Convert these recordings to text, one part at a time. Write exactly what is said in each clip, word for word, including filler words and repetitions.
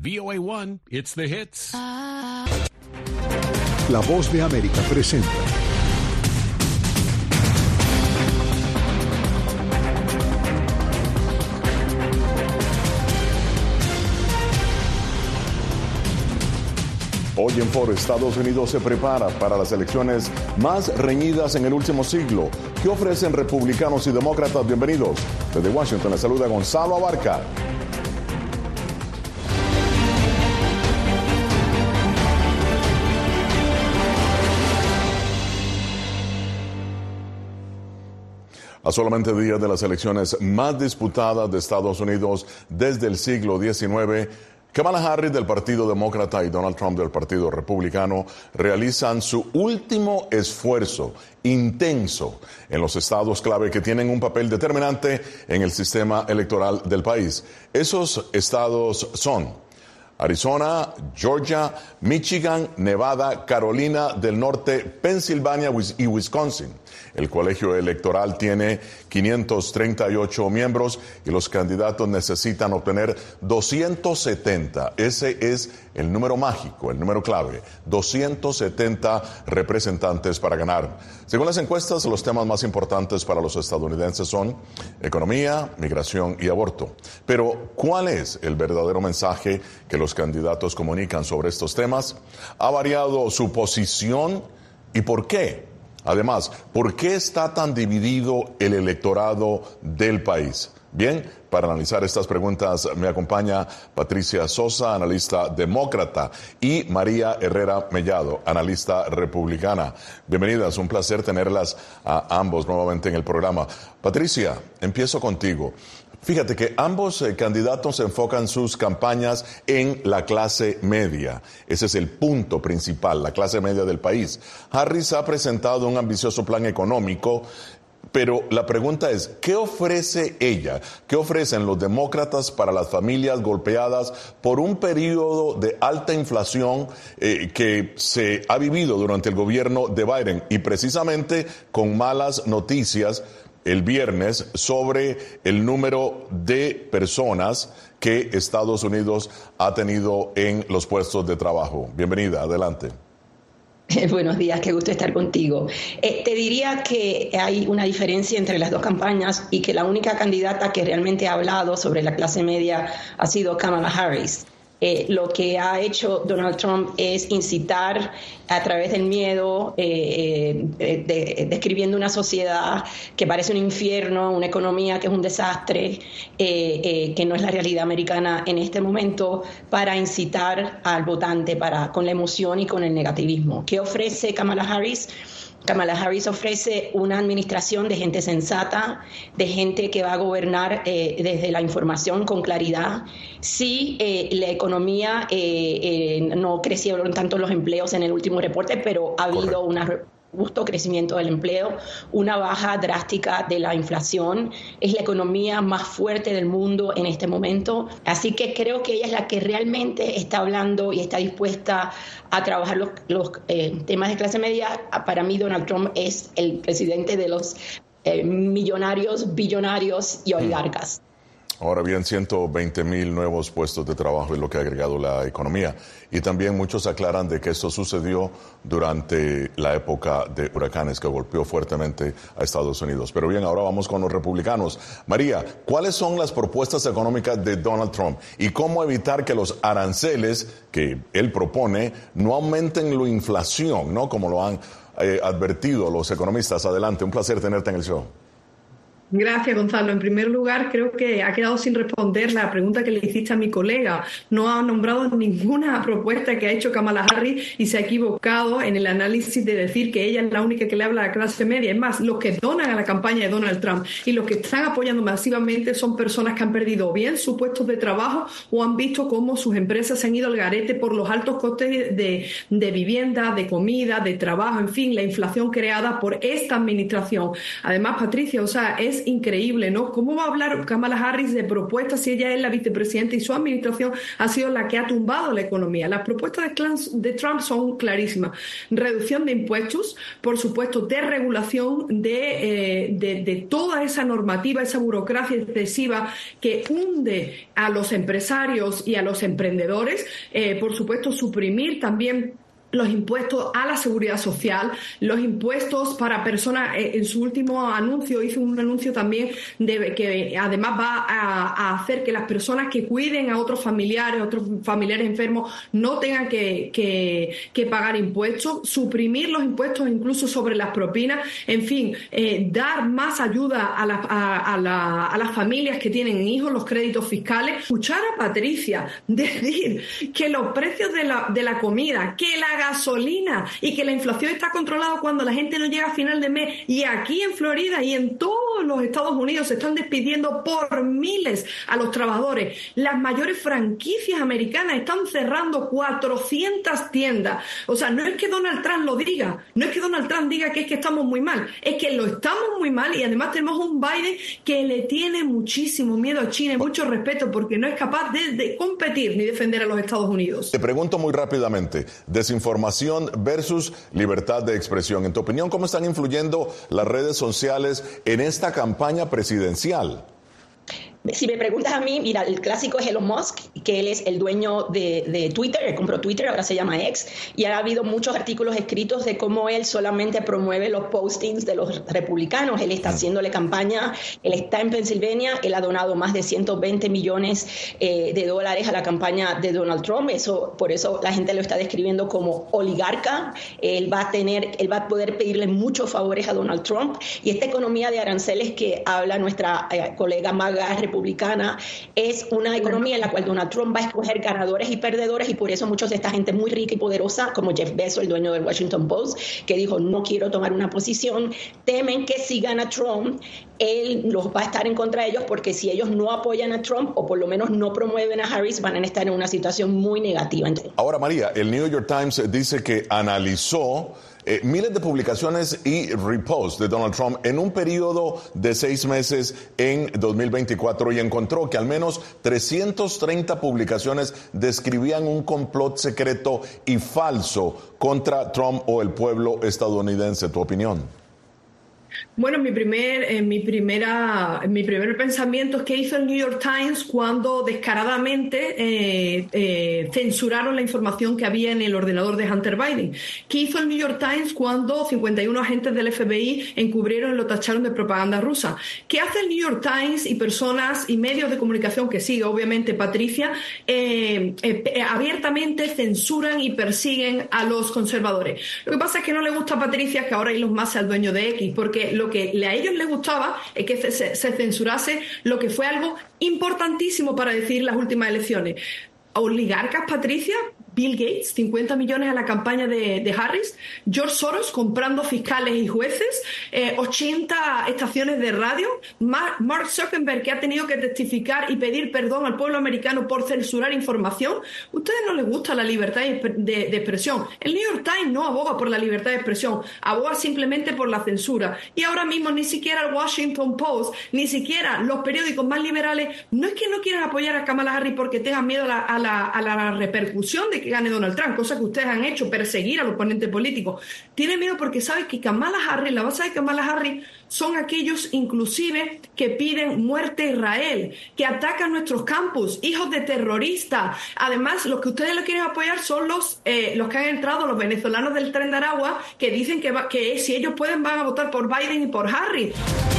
V O A one, it's the hits. La Voz de América presenta Hoy en Foro, Estados Unidos se prepara para las elecciones más reñidas en el último siglo. ¿Qué ofrecen republicanos y demócratas? Bienvenidos. Desde Washington les saluda Gonzalo Abarca. A solamente días de las elecciones más disputadas de Estados Unidos desde el siglo diecinueve, Kamala Harris del Partido Demócrata y Donald Trump del Partido Republicano realizan su último esfuerzo intenso en los estados clave que tienen un papel determinante en el sistema electoral del país. Esos estados son Arizona, Georgia, Michigan, Nevada, Carolina del Norte, Pensilvania y Wisconsin. El colegio electoral tiene quinientos treinta y ocho miembros y los candidatos necesitan obtener doscientos setenta. Ese es el número mágico, el número clave. doscientos setenta representantes para ganar. Según las encuestas, los temas más importantes para los estadounidenses son economía, migración y aborto. Pero, ¿cuál es el verdadero mensaje que los candidatos comunican sobre estos temas? ¿Ha variado su posición y por qué? Además, ¿por qué está tan dividido el electorado del país? Bien, para analizar estas preguntas me acompaña Patricia Sosa, analista demócrata, y María Herrera Mellado, analista republicana. Bienvenidas, un placer tenerlas a ambos nuevamente en el programa. Patricia, empiezo contigo. Fíjate que ambos eh, candidatos enfocan sus campañas en la clase media. Ese es el punto principal, la clase media del país. Harris ha presentado un ambicioso plan económico, pero la pregunta es, ¿qué ofrece ella? ¿Qué ofrecen los demócratas para las familias golpeadas por un periodo de alta inflación eh, que se ha vivido durante el gobierno de Biden? Y precisamente con malas noticias el viernes sobre el número de personas que Estados Unidos ha tenido en los puestos de trabajo. Bienvenida, adelante. Buenos días, qué gusto estar contigo. Eh, te diría que hay una diferencia entre las dos campañas y que la única candidata que realmente ha hablado sobre la clase media ha sido Kamala Harris. Eh, lo que ha hecho Donald Trump es incitar a través del miedo, eh, eh, de, describiendo una sociedad que parece un infierno, una economía que es un desastre, eh, eh, que no es la realidad americana en este momento, para incitar al votante para, con la emoción y con el negativismo. ¿Qué ofrece Kamala Harris? Kamala Harris ofrece una administración de gente sensata, de gente que va a gobernar eh, desde la información con claridad. Sí, eh, la economía eh, eh, no crecieron tanto los empleos en el último reporte, pero ha habido Correcto. una robusto crecimiento del empleo, una baja drástica de la inflación. Es la economía más fuerte del mundo en este momento. Así que creo que ella es la que realmente está hablando y está dispuesta a trabajar los, los eh, temas de clase media. Para mí, Donald Trump es el presidente de los eh, millonarios, billonarios y oligarcas. Ahora bien, ciento veinte mil nuevos puestos de trabajo es lo que ha agregado la economía. Y también muchos aclaran de que esto sucedió durante la época de huracanes que golpeó fuertemente a Estados Unidos. Pero bien, ahora vamos con los republicanos. María, ¿cuáles son las propuestas económicas de Donald Trump? ¿Y cómo evitar que los aranceles que él propone no aumenten la inflación, ¿no? Como lo han eh, advertido los economistas? Adelante, un placer tenerte en el show. Gracias, Gonzalo. En primer lugar, creo que ha quedado sin responder la pregunta que le hiciste a mi colega. No ha nombrado ninguna propuesta que ha hecho Kamala Harris y se ha equivocado en el análisis de decir que ella es la única que le habla a la clase media. Es más, los que donan a la campaña de Donald Trump y los que están apoyando masivamente son personas que han perdido o bien sus puestos de trabajo o han visto cómo sus empresas se han ido al garete por los altos costes de, de vivienda, de comida, de trabajo, en fin, la inflación creada por esta administración. Además, Patricia, o sea, es es increíble, ¿no? ¿Cómo va a hablar Kamala Harris de propuestas si ella es la vicepresidenta y su administración ha sido la que ha tumbado la economía? Las propuestas de Trump son clarísimas. Reducción de impuestos, por supuesto, desregulación de, eh, de, de toda esa normativa, esa burocracia excesiva que hunde a los empresarios y a los emprendedores. Eh, por supuesto, suprimir también los impuestos a la seguridad social, los impuestos para personas. Eh, en su último anuncio hizo un anuncio también de que además va a, a hacer que las personas que cuiden a otros familiares, otros familiares enfermos, no tengan que, que, que pagar impuestos, suprimir los impuestos incluso sobre las propinas, en fin, eh, dar más ayuda a, la, a, a, la, a las familias que tienen hijos, los créditos fiscales. Escuchar a Patricia decir que los precios de la, de la comida, que la gasolina y que la inflación está controlada cuando la gente no llega a final de mes, y aquí en Florida y en todos los Estados Unidos se están despidiendo por miles a los trabajadores. Las mayores franquicias americanas están cerrando cuatrocientas tiendas. O sea, no es que Donald Trump lo diga, no es que Donald Trump diga que es que estamos muy mal, es que lo estamos muy mal, y además tenemos un Biden que le tiene muchísimo miedo a China y mucho respeto porque no es capaz de, de competir ni defender a los Estados Unidos. Te pregunto muy rápidamente, desinformación versus libertad de expresión. En tu opinión, ¿cómo están influyendo las redes sociales en esta campaña presidencial? Si me preguntas a mí, mira, el clásico es Elon Musk, que él es el dueño de, de Twitter, él compró Twitter, ahora se llama X, y ha habido muchos artículos escritos de cómo él solamente promueve los postings de los republicanos. Él está haciéndole campaña, él está en Pensilvania, él ha donado más de ciento veinte millones eh, de dólares a la campaña de Donald Trump. Eso, por eso la gente lo está describiendo como oligarca. Él va a tener, él va a poder pedirle muchos favores a Donald Trump, y esta economía de aranceles que habla nuestra eh, colega Maga republicana es una economía en la cual Donald Trump va a escoger ganadores y perdedores, y por eso muchos de esta gente muy rica y poderosa, como Jeff Bezos, el dueño del Washington Post, que dijo no quiero tomar una posición, temen que si gana Trump, él los va a estar en contra de ellos, porque si ellos no apoyan a Trump o por lo menos no promueven a Harris, van a estar en una situación muy negativa. Ahora, María, el New York Times dice que analizó Eh, miles de publicaciones y reposts de Donald Trump en un periodo de seis meses en dos mil veinticuatro y encontró que al menos trescientas treinta publicaciones describían un complot secreto y falso contra Trump o el pueblo estadounidense. ¿Tu opinión? Bueno, mi primer, eh, mi primera, mi primer pensamiento es que hizo el New York Times cuando descaradamente eh, eh, censuraron la información que había en el ordenador de Hunter Biden. ¿Qué hizo el New York Times cuando cincuenta y uno agentes del F B I encubrieron y lo tacharon de propaganda rusa? ¿Qué hace el New York Times y personas y medios de comunicación que sigue, obviamente, Patricia, eh, eh, abiertamente censuran y persiguen a los conservadores? Lo que pasa es que no le gusta a Patricia que ahora Elon Musk sea el dueño de X, porque lo que a ellos les gustaba es que se, se censurase lo que fue algo importantísimo para decidir las últimas elecciones. Oligarcas, Patricia, Bill Gates, cincuenta millones a la campaña de, de Harris, George Soros comprando fiscales y jueces, eh, ochenta estaciones de radio, Mark, Mark Zuckerberg, que ha tenido que testificar y pedir perdón al pueblo americano por censurar información. ¿A ustedes no les gusta la libertad de, de, de expresión? El New York Times no aboga por la libertad de expresión, aboga simplemente por la censura. Y ahora mismo ni siquiera el Washington Post, ni siquiera los periódicos más liberales, no es que no quieran apoyar a Kamala Harris porque tengan miedo a la, a la, a la repercusión de que gane Donald Trump, cosa que ustedes han hecho, perseguir al oponente político. Tiene miedo porque sabe que Kamala Harris, la base de Kamala Harris, son aquellos inclusive que piden muerte a Israel, que atacan nuestros campus, hijos de terroristas. Además, los que ustedes lo quieren apoyar son los, eh, los que han entrado, los venezolanos del Tren de Aragua, que dicen que, va, que si ellos pueden van a votar por Biden y por Harris.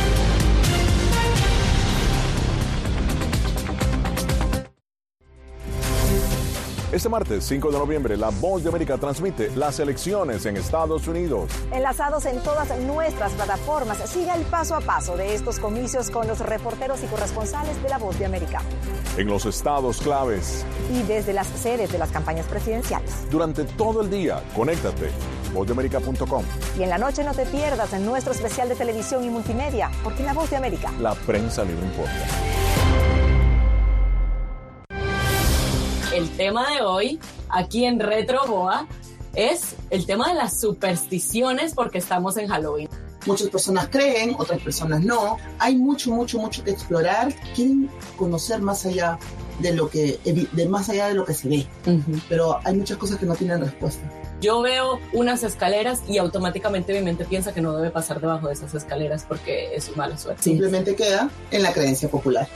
Este martes cinco de noviembre, La Voz de América transmite las elecciones en Estados Unidos. Enlazados en todas nuestras plataformas, siga el paso a paso de estos comicios con los reporteros y corresponsales de La Voz de América. En los estados claves. Y desde las sedes de las campañas presidenciales. Durante todo el día, conéctate, voz de américa punto com. Y en la noche no te pierdas en nuestro especial de televisión y multimedia, porque en La Voz de América, la prensa libre importa. El tema de hoy, aquí en Retro Boa, es el tema de las supersticiones porque estamos en Halloween. Muchas personas creen, otras personas no. Hay mucho, mucho, mucho que explorar. Quieren conocer más allá de lo que, de más allá de lo que se ve. Uh-huh. Pero hay muchas cosas que no tienen respuesta. Yo veo unas escaleras y automáticamente mi mente piensa que no debe pasar debajo de esas escaleras porque es mala suerte. Simplemente queda en la creencia popular.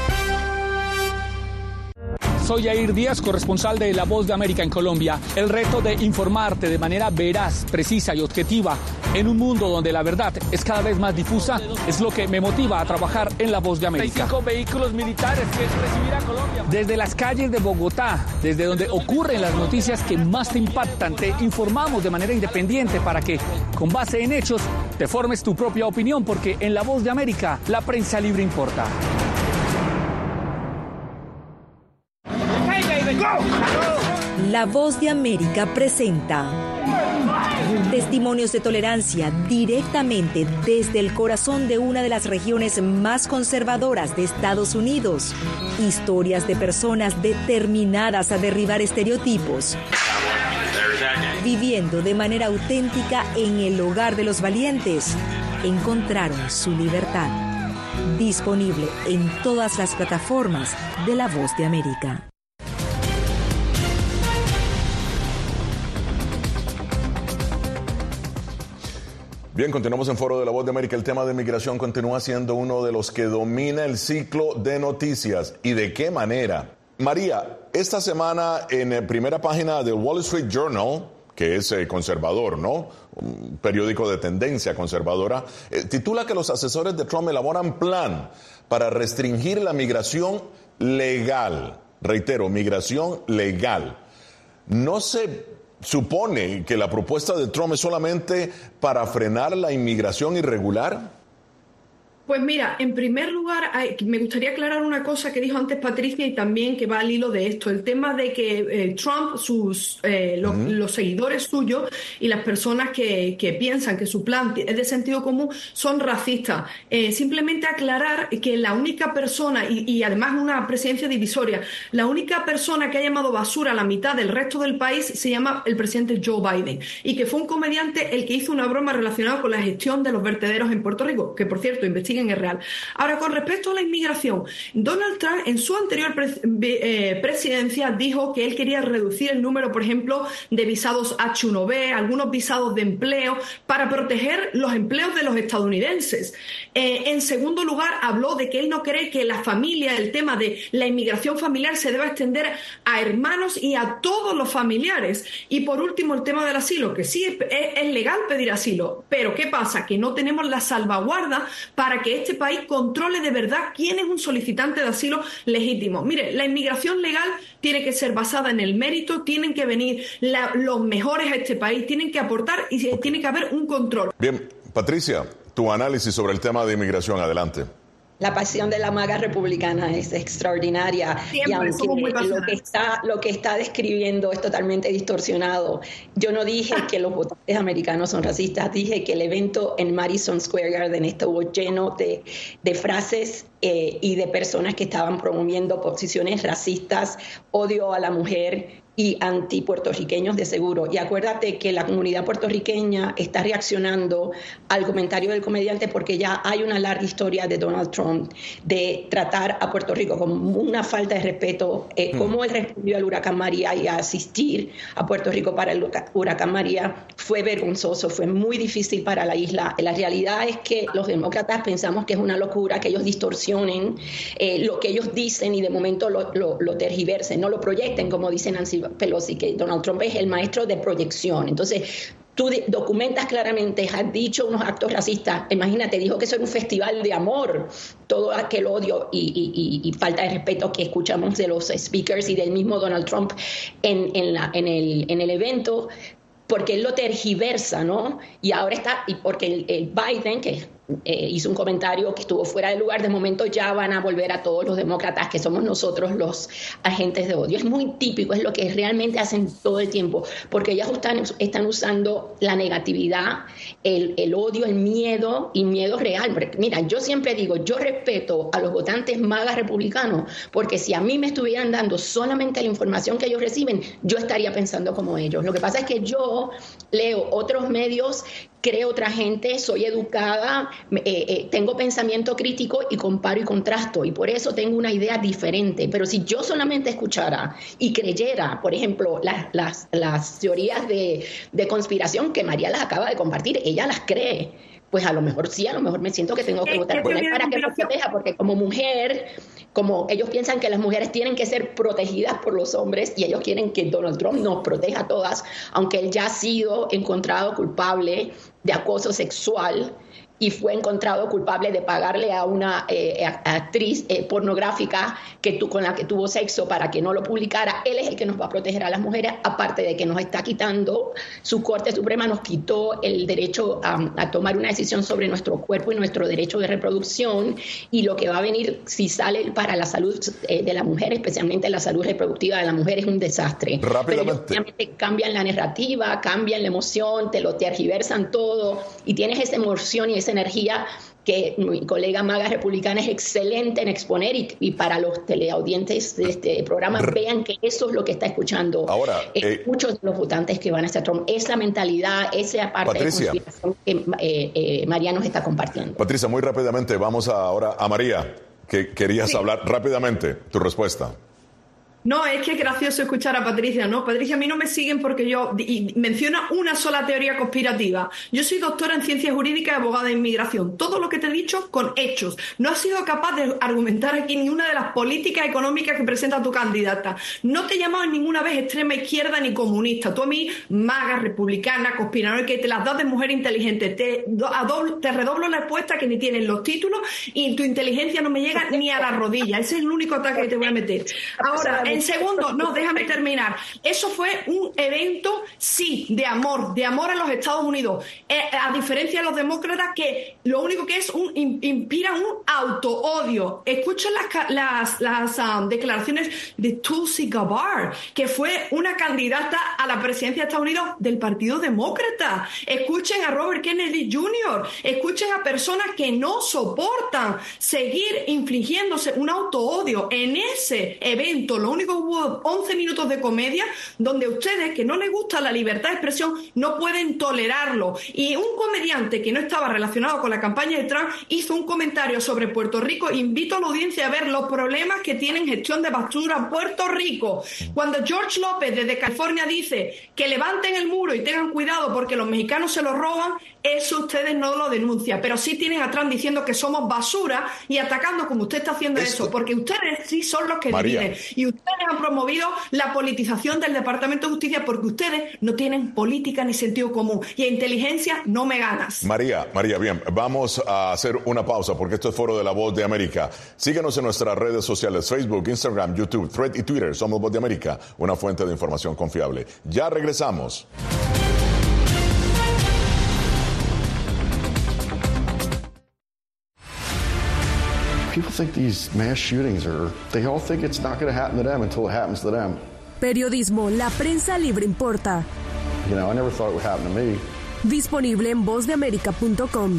Soy Yair Díaz, corresponsal de La Voz de América en Colombia. El reto de informarte de manera veraz, precisa y objetiva en un mundo donde la verdad es cada vez más difusa es lo que me motiva a trabajar en La Voz de América. Cinco vehículos militares que recibirá Colombia. Desde las calles de Bogotá, desde donde ocurren las noticias que más te impactan, te informamos de manera independiente para que, con base en hechos, te formes tu propia opinión, porque en La Voz de América la prensa libre importa. La Voz de América presenta testimonios de tolerancia directamente desde el corazón de una de las regiones más conservadoras de Estados Unidos. Historias de personas determinadas a derribar estereotipos, viviendo de manera auténtica en el hogar de los valientes. Encontraron su libertad. Disponible en todas las plataformas de La Voz de América. Bien, continuamos en Foro de La Voz de América. El tema de migración continúa siendo uno de los que domina el ciclo de noticias. ¿Y de qué manera? María, esta semana en primera página del Wall Street Journal, que es eh, conservador, ¿no? Un periódico de tendencia conservadora, eh, titula que los asesores de Trump elaboran plan para restringir la migración legal. Reitero, migración legal. No se supone que la propuesta de Trump es solamente para frenar la inmigración irregular. Pues mira, en primer lugar, hay, me gustaría aclarar una cosa que dijo antes Patricia y también que va al hilo de esto. El tema de que eh, Trump, sus eh, los, uh-huh. los seguidores suyos y las personas que, que piensan que su plan es de sentido común son racistas. Eh, simplemente aclarar que la única persona, y, y además una presidencia divisoria, la única persona que ha llamado basura a la mitad del resto del país se llama el presidente Joe Biden. Y que fue un comediante el que hizo una broma relacionada con la gestión de los vertederos en Puerto Rico, que por cierto, investiga en el real. Ahora, con respecto a la inmigración, Donald Trump en su anterior pre- eh, presidencia dijo que él quería reducir el número, por ejemplo, de visados hache uno be, algunos visados de empleo, para proteger los empleos de los estadounidenses. Eh, en segundo lugar, habló de que él no cree que la familia, el tema de la inmigración familiar se deba extender a hermanos y a todos los familiares. Y por último, el tema del asilo, que sí es, es, es legal pedir asilo, pero ¿qué pasa? Que no tenemos la salvaguarda para que este país controle de verdad quién es un solicitante de asilo legítimo. Mire, la inmigración legal tiene que ser basada en el mérito, tienen que venir la, los mejores a este país, tienen que aportar y okay. tiene que haber un control. Bien, Patricia, tu análisis sobre el tema de inmigración, adelante. La pasión de la maga republicana es extraordinaria. Siempre, y aunque lo que está lo que está describiendo es totalmente distorsionado, yo no dije que los votantes americanos son racistas, dije que el evento en Madison Square Garden estuvo lleno de, de frases eh, y de personas que estaban promoviendo posiciones racistas, odio a la mujer y antipuertorriqueños de seguro. Y acuérdate que la comunidad puertorriqueña está reaccionando al comentario del comediante porque ya hay una larga historia de Donald Trump de tratar a Puerto Rico como una falta de respeto, eh, mm. cómo él respondió al huracán María y a asistir a Puerto Rico para el huracán María fue vergonzoso, fue muy difícil para la isla. La realidad es que los demócratas pensamos que es una locura que ellos distorsionen eh, lo que ellos dicen y de momento lo, lo, lo tergiversen, no lo proyecten como dice Nancy Pelosi, que Donald Trump es el maestro de proyección. Entonces, tú documentas claramente, has dicho unos actos racistas. Imagínate, dijo que eso era un festival de amor. Todo aquel odio y, y, y, y falta de respeto que escuchamos de los speakers y del mismo Donald Trump en, en, la, en, el, en el evento, porque él lo tergiversa, ¿no? Y ahora está, y porque el, el Biden, que eh, hizo un comentario que estuvo fuera de lugar. De momento ya van a volver a todos los demócratas, que somos nosotros los agentes de odio. Es muy típico, es lo que realmente hacen todo el tiempo, porque ellos están, están usando la negatividad, el, el odio, el miedo, y miedo real. Mira, yo siempre digo, yo respeto a los votantes magas republicanos, porque si a mí me estuvieran dando solamente la información que ellos reciben, yo estaría pensando como ellos. Lo que pasa es que yo leo otros medios, creo otra gente, soy educada, eh, eh, tengo pensamiento crítico y comparo y contrasto, y por eso tengo una idea diferente. Pero si yo solamente escuchara y creyera, por ejemplo, las, las, las teorías de, de conspiración que María las acaba de compartir, ella las cree, pues a lo mejor sí, a lo mejor me siento que tengo que votar por él para que nos proteja, porque como mujer, como ellos piensan que las mujeres tienen que ser protegidas por los hombres, y ellos quieren que Donald Trump nos proteja a todas, aunque él ya ha sido encontrado culpable de acoso sexual y fue encontrado culpable de pagarle a una eh, actriz eh, pornográfica que tu, con la que tuvo sexo para que no lo publicara. Él es el que nos va a proteger a las mujeres, aparte de que nos está quitando, su Corte Suprema nos quitó el derecho a, a tomar una decisión sobre nuestro cuerpo y nuestro derecho de reproducción, y lo que va a venir si sale para la salud eh, de la mujer, especialmente la salud reproductiva de la mujer, es un desastre. Rápidamente. Pero obviamente cambian la narrativa, cambian la emoción, te lo tergiversan todo, y tienes esa emoción y esa energía que mi colega maga republicana es excelente en exponer, y, y para los teleaudientes de este programa, vean que eso es lo que está escuchando ahora, eh, eh, muchos de los votantes que van a hacer Trump, esa mentalidad, esa parte Patricia, de conspiración que eh, eh, María nos está compartiendo. Patricia, muy rápidamente, vamos ahora a María, que querías sí. hablar rápidamente, tu respuesta. No, es que es gracioso escuchar a Patricia, ¿no? Patricia, a mí no me siguen porque yo y menciona una sola teoría conspirativa. Yo soy doctora en ciencias jurídicas y abogada de inmigración. Todo lo que te he dicho con hechos. No has sido capaz de argumentar aquí ni una de las políticas económicas que presenta tu candidata. No te he llamado ninguna vez extrema izquierda ni comunista. Tú a mí, maga, republicana, conspiranoica, que te las das de mujer inteligente. Te, adoblo, te redoblo la respuesta que ni tienen los títulos, y tu inteligencia no me llega ni a la rodilla. Ese es el único ataque que te voy a meter. Ahora, en segundo, no, déjame terminar. Eso fue un evento, sí, de amor, de amor a los Estados Unidos. Eh, a diferencia de los demócratas, que lo único que es un inspira un auto-odio. Escuchen las, las, las um, declaraciones de Tulsi Gabbard, que fue una candidata a la presidencia de Estados Unidos del Partido Demócrata. Escuchen a Robert Kennedy junior Escuchen a personas que no soportan seguir infligiéndose un auto-odio. En ese evento, lo único hubo once minutos de comedia donde ustedes, que no les gusta la libertad de expresión, no pueden tolerarlo. Y un comediante que no estaba relacionado con la campaña de Trump hizo un comentario sobre Puerto Rico. Invito a la audiencia a ver los problemas que tienen gestión de basura en Puerto Rico. Cuando George López desde California dice que levanten el muro y tengan cuidado porque los mexicanos se lo roban, eso ustedes no lo denuncian, pero sí tienen a Trump diciendo que somos basura y atacando como usted está haciendo Esto. eso, porque ustedes sí son los que María. dividen, y ustedes han promovido la politización del Departamento de Justicia porque ustedes no tienen política ni sentido común, y a inteligencia no me ganas. María, María, bien, vamos a hacer una pausa porque esto es Foro de la Voz de América. Síguenos en nuestras redes sociales, Facebook, Instagram, YouTube, Thread y Twitter. Somos Voz de América, una fuente de información confiable. Ya regresamos. People think these mass shootings are, they all think it's not going to happen to them until it happens to them. Periodismo, la prensa libre importa. You know, I never thought it would happen to me. Disponible en voz de américa punto com.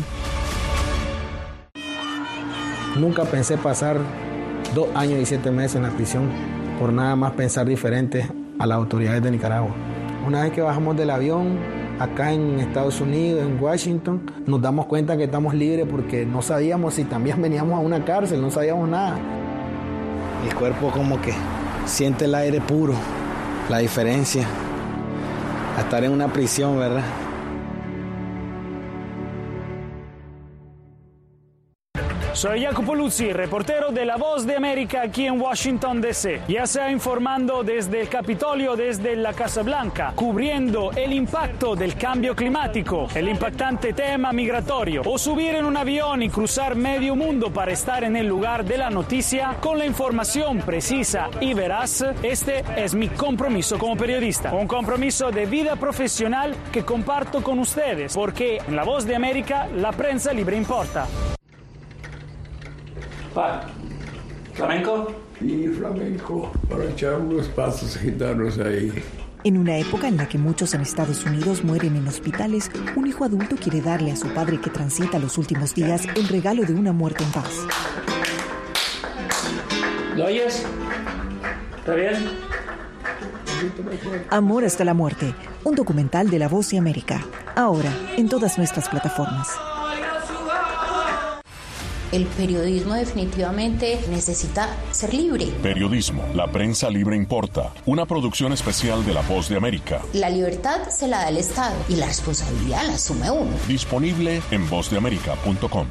Nunca pensé pasar dos años y siete meses en la prisión por nada más pensar diferente a las autoridades de Nicaragua. Una vez que bajamos del avión, acá en Estados Unidos, en Washington, nos damos cuenta que estamos libres porque no sabíamos si también veníamos a una cárcel, no sabíamos nada. El cuerpo como que siente el aire puro, la diferencia a estar en una prisión, ¿verdad? Soy Jacopo Luzzi, reportero de La Voz de América aquí en Washington, D C, ya sea informando desde el Capitolio, desde la Casa Blanca, cubriendo el impacto del cambio climático, el impactante tema migratorio, o subir en un avión y cruzar medio mundo para estar en el lugar de la noticia con la información precisa y veraz. Este es mi compromiso como periodista, un compromiso de vida profesional que comparto con ustedes, porque en La Voz de América la prensa libre importa. Pa, ¿flamenco? Sí, flamenco, para echar unos pasos gitanos ahí. En una época en la que muchos en Estados Unidos mueren en hospitales, un hijo adulto quiere darle a su padre que transita los últimos días el regalo de una muerte en paz. ¿Lo oyes? ¿Está bien? Amor hasta la muerte, un documental de La Voz de América. Ahora, en todas nuestras plataformas. El periodismo definitivamente necesita ser libre. Periodismo, la prensa libre importa. Una producción especial de La Voz de América. La libertad se la da el Estado y la responsabilidad la asume uno. Disponible en voz de américa punto com.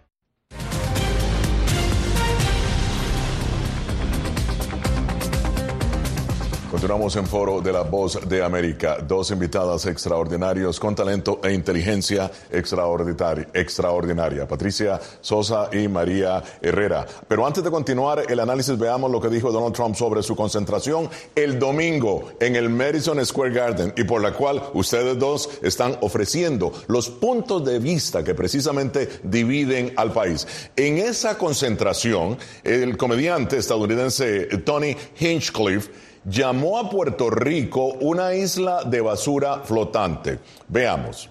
Continuamos en Foro de La Voz de América. Dos invitadas extraordinarios con talento e inteligencia extraordinaria, extraordinaria. Patricia Sosa y María Herrera. Pero antes de continuar el análisis, veamos lo que dijo Donald Trump sobre su concentración el domingo en el Madison Square Garden, y por la cual ustedes dos están ofreciendo los puntos de vista que precisamente dividen al país. En esa concentración, el comediante estadounidense Tony Hinchcliffe llamó a Puerto Rico una isla de basura flotante. Veamos.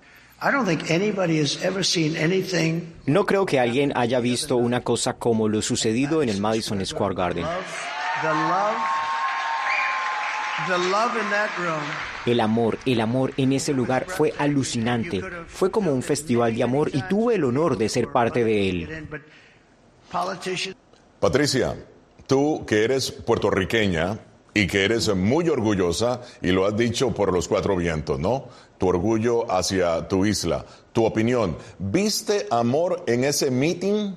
No creo que alguien haya visto una cosa como lo sucedido en el Madison Square Garden. El amor, el amor en ese lugar fue alucinante. Fue como un festival de amor y tuve el honor de ser parte de él. Patricia, tú que eres puertorriqueña y que eres muy orgullosa, y lo has dicho por los cuatro vientos, ¿no? Tu orgullo hacia tu isla. Tu opinión, ¿viste amor en ese meeting?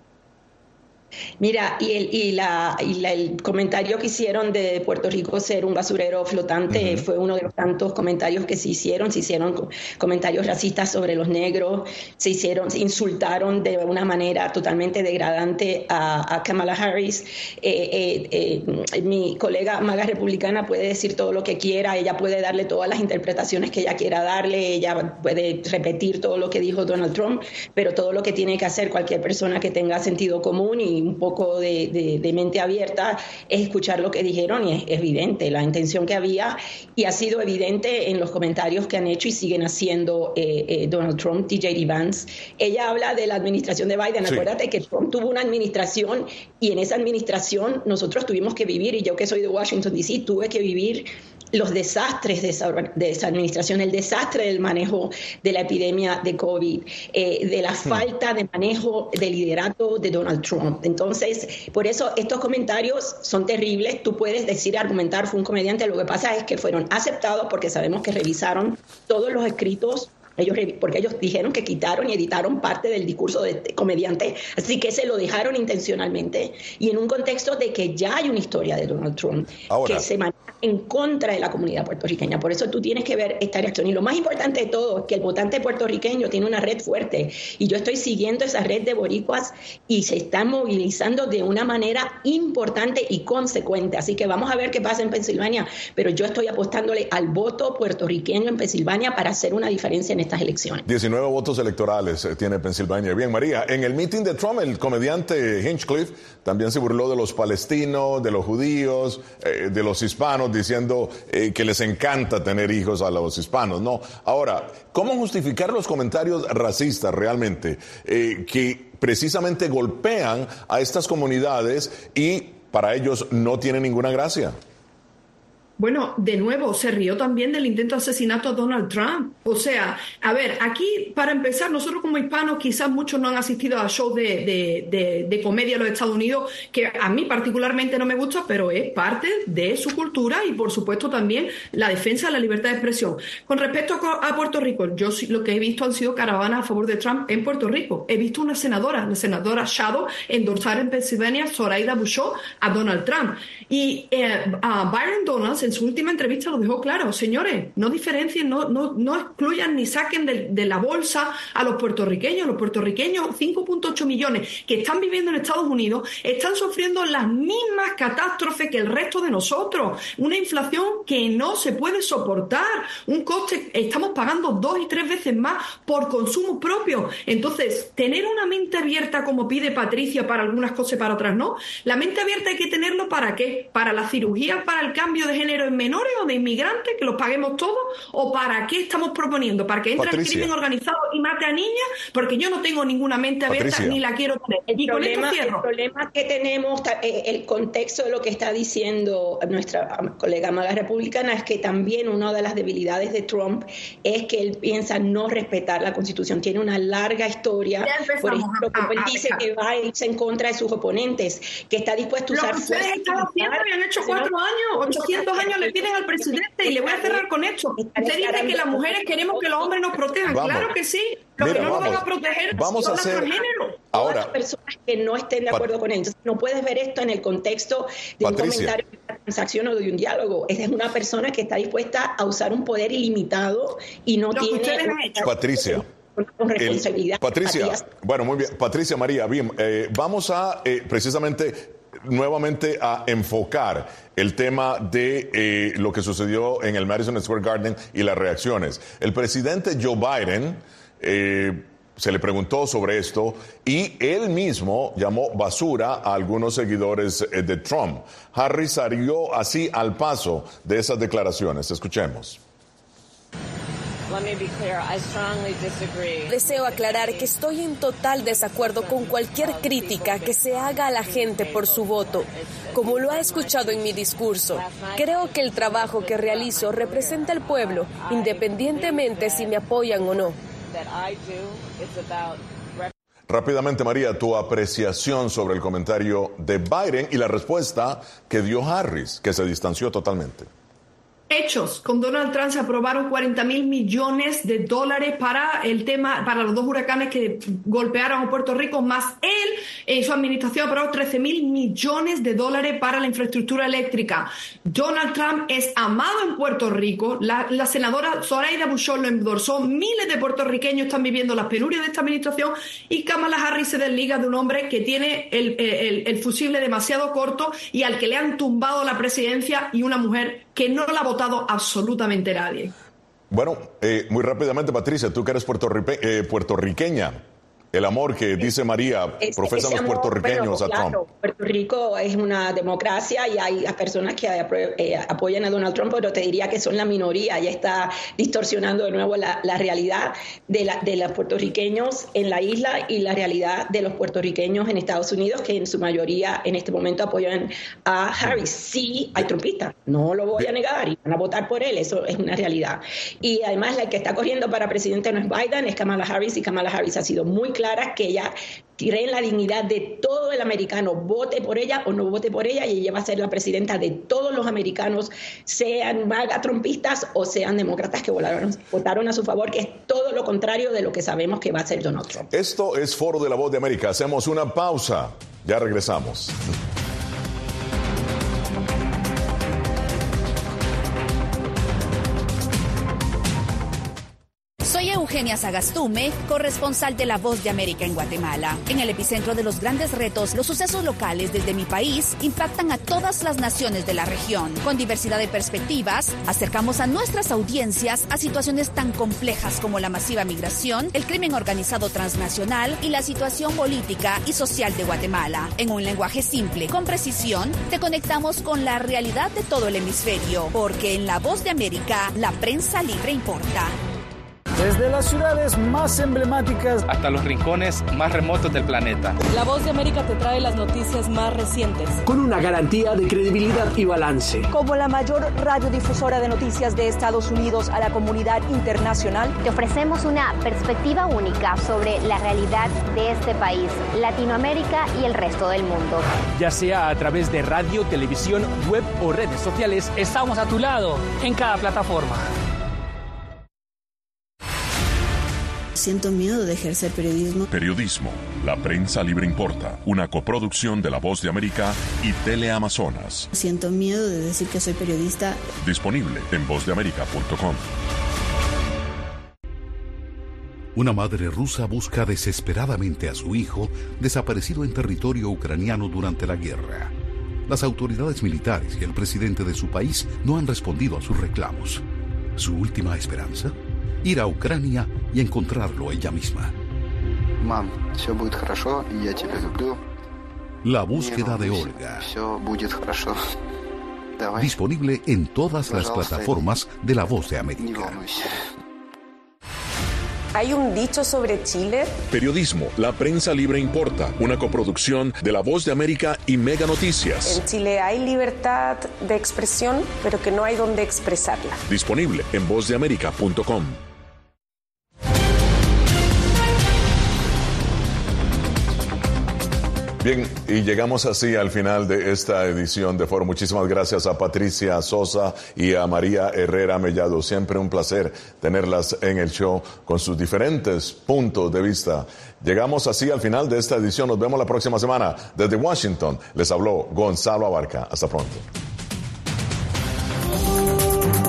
Mira, y, el, y, la, y la, el comentario que hicieron de Puerto Rico ser un basurero flotante uh-huh. fue uno de los tantos comentarios que se hicieron. Se hicieron comentarios racistas sobre los negros, se hicieron, se insultaron de una manera totalmente degradante a, a Kamala Harris. Eh, eh, eh, mi colega maga republicana puede decir todo lo que quiera, ella puede darle todas las interpretaciones que ella quiera darle, ella puede repetir todo lo que dijo Donald Trump, pero todo lo que tiene que hacer cualquier persona que tenga sentido común y un poco de, de, de mente abierta es escuchar lo que dijeron, y es evidente la intención que había, y ha sido evidente en los comentarios que han hecho y siguen haciendo eh, eh, Donald Trump, T J D Vance. Ella habla de la administración de Biden. Sí. Acuérdate que Trump tuvo una administración, y en esa administración nosotros tuvimos que vivir, y yo que soy de Washington D C tuve que vivir los desastres de esa, de esa administración, el desastre del manejo de la epidemia de COVID, eh, de la falta de manejo de liderato de Donald Trump. Entonces, por eso estos comentarios son terribles. Tú puedes decir, argumentar, fue un comediante. Lo que pasa es que fueron aceptados porque sabemos que revisaron todos los escritos. Ellos, porque ellos dijeron que quitaron y editaron parte del discurso de este comediante, así que se lo dejaron intencionalmente, y en un contexto de que ya hay una historia de Donald Trump Ahora. que se maneja en contra de la comunidad puertorriqueña. Por eso tú tienes que ver esta reacción, y lo más importante de todo es que el votante puertorriqueño tiene una red fuerte, y yo estoy siguiendo esa red de boricuas y se están movilizando de una manera importante y consecuente, así que vamos a ver qué pasa en Pensilvania, pero yo estoy apostándole al voto puertorriqueño en Pensilvania para hacer una diferencia en estas elecciones. diecinueve votos electorales tiene Pensilvania. Bien, María, en el meeting de Trump, el comediante Hinchcliffe también se burló de los palestinos, de los judíos, eh, de los hispanos, diciendo eh, que les encanta tener hijos a los hispanos, ¿no? Ahora, ¿cómo justificar los comentarios racistas realmente eh, que precisamente golpean a estas comunidades y para ellos no tienen ninguna gracia? Bueno, de nuevo, se rió también del intento de asesinato a Donald Trump. O sea, a ver, aquí, para empezar, nosotros como hispanos, quizás muchos no han asistido a shows de, de, de, de comedia en los Estados Unidos, que a mí particularmente no me gusta, pero es parte de su cultura y, por supuesto, también la defensa de la libertad de expresión. Con respecto a Puerto Rico, yo lo que he visto han sido caravanas a favor de Trump en Puerto Rico. He visto una senadora, la senadora Shadow, endorsar en Pensilvania, Zoraida Bushó, a Donald Trump. Y eh, a Byron Donalds, en su última entrevista, lo dejó claro. Señores, no diferencien, no, no, no excluyan ni saquen de, de la bolsa a los puertorriqueños. Los puertorriqueños, cinco punto ocho millones que están viviendo en Estados Unidos, están sufriendo las mismas catástrofes que el resto de nosotros. Una inflación que no se puede soportar. Un coste, estamos pagando dos y tres veces más por consumo propio. Entonces, tener una mente abierta, como pide Patricia, para algunas cosas y para otras no. La mente abierta hay que tenerlo ¿para qué? ¿Para la cirugía, para el cambio de género en menores o de inmigrantes, que los paguemos todos? ¿O para qué estamos proponiendo? ¿Para que entre Patricia. el crimen organizado y mate a niñas? Porque yo no tengo ninguna mente abierta, Patricia. ni la quiero tener. El y problema, con esto cierro. el problema que tenemos, el contexto de lo que está diciendo nuestra colega maga republicana, es que también una de las debilidades de Trump es que él piensa no respetar la Constitución. Tiene una larga historia. Por ejemplo, como él dice que va a irse en contra de sus oponentes, que está dispuesto a usar fuerza. Lo que ustedes están haciendo y han hecho cuatro años, ochocientos años le piden al presidente, y le voy a cerrar con esto. Usted dice que las mujeres queremos que los hombres nos protejan. Vamos. Claro que sí. Lo Mira, que no vamos. nos van a proteger Vamos son a hacer- las transgénero. Ahora, Todas las personas que no estén de acuerdo con él. Entonces, no puedes ver esto en el contexto de Patricia. un comentario, de una transacción o de un diálogo. Esa es una persona que está dispuesta a usar un poder ilimitado y no Lo que ustedes han tiene hecho. Patricia. con responsabilidad. El- Patricia, Matías. bueno, muy bien. Patricia María, bien, eh, vamos a eh, precisamente nuevamente a enfocar el tema de eh, lo que sucedió en el Madison Square Garden y las reacciones. El presidente Joe Biden eh, se le preguntó sobre esto y él mismo llamó basura a algunos seguidores eh, de Trump. Harris salió así al paso de esas declaraciones. Escuchemos. Deseo aclarar que estoy en total desacuerdo con cualquier crítica que se haga a la gente por su voto. Como lo ha escuchado en mi discurso, creo que el trabajo que realizo representa al pueblo, independientemente si me apoyan o no. Rápidamente, María, tu apreciación sobre el comentario de Biden y la respuesta que dio Harris, que se distanció totalmente. Hechos. Con Donald Trump se aprobaron cuarenta mil millones de dólares para el tema, para los dos huracanes que golpearon a Puerto Rico, más él en su administración aprobó trece mil millones de dólares para la infraestructura eléctrica. Donald Trump es amado en Puerto Rico. La, la senadora Zoraida Bushó lo endorsó. Miles de puertorriqueños están viviendo las penurias de esta administración y Kamala Harris se desliga de un hombre que tiene el, el, el fusible demasiado corto y al que le han tumbado la presidencia, y una mujer que no la ha votado absolutamente nadie. Bueno, eh, muy rápidamente, Patricia, tú que eres puertorrique- eh, puertorriqueña, el amor que dice María, Ese- profesan ese los amor, puertorriqueños bueno, a Trump. claro, Puerto Rico es una democracia y hay personas que apro- eh, apoyan a Donald Trump, pero te diría que son la minoría. Ya está distorsionando de nuevo la, la realidad de, la, de los puertorriqueños en la isla y la realidad de los puertorriqueños en Estados Unidos, que en su mayoría en este momento apoyan a Harris. Sí, hay trumpistas, no lo voy a negar, y van a votar por él, eso es una realidad. Y además la que está corriendo para presidente no es Biden, es Kamala Harris, y Kamala Harris ha sido muy clara que ella cree en la dignidad de todo el americano, vote por ella o no vote por ella, y ella va a ser la presidenta de todos los americanos, sean maga trumpistas o sean demócratas que votaron, votaron a su favor, que es todo lo contrario de lo que sabemos que va a ser Donald Trump. Esto es Foro de la Voz de América. Hacemos una pausa. Ya regresamos. Soy Eugenia Sagastume, corresponsal de La Voz de América en Guatemala. En el epicentro de los grandes retos, los sucesos locales desde mi país impactan a todas las naciones de la región. Con diversidad de perspectivas, acercamos a nuestras audiencias a situaciones tan complejas como la masiva migración, el crimen organizado transnacional y la situación política y social de Guatemala. En un lenguaje simple, con precisión, te conectamos con la realidad de todo el hemisferio, porque en La Voz de América, la prensa libre importa. Desde las ciudades más emblemáticas hasta los rincones más remotos del planeta. La Voz de América te trae las noticias más recientes. Con una garantía de credibilidad y balance. Como la mayor radiodifusora de noticias de Estados Unidos a la comunidad internacional, te ofrecemos una perspectiva única sobre la realidad de este país, Latinoamérica y el resto del mundo. Ya sea a través de radio, televisión, web o redes sociales, estamos a tu lado en cada plataforma. Siento miedo de ejercer periodismo. Periodismo. La prensa libre importa. Una coproducción de La Voz de América y Teleamazonas. Siento miedo de decir que soy periodista. Disponible en voz de américa punto com. Una madre rusa busca desesperadamente a su hijo desaparecido en territorio ucraniano durante la guerra. Las autoridades militares y el presidente de su país no han respondido a sus reclamos. ¿Su última esperanza? Ir a Ucrania y encontrarlo ella misma. Mam, все будет хорошо, y я тебя люблю. La búsqueda de Olga. Все будет хорошо. Давай. Disponible en todas las plataformas de La Voz de América. ¿Hay un dicho sobre Chile? Periodismo. La prensa libre importa. Una coproducción de La Voz de América y Mega Noticias. En Chile hay libertad de expresión, pero que no hay donde expresarla. Disponible en voz de américa punto com. Bien, y llegamos así al final de esta edición de Foro. Muchísimas gracias a Patricia Sosa y a María Herrera Mellado. Siempre un placer tenerlas en el show con sus diferentes puntos de vista. Llegamos así al final de esta edición. Nos vemos la próxima semana. Desde Washington les habló Gonzalo Abarca. Hasta pronto.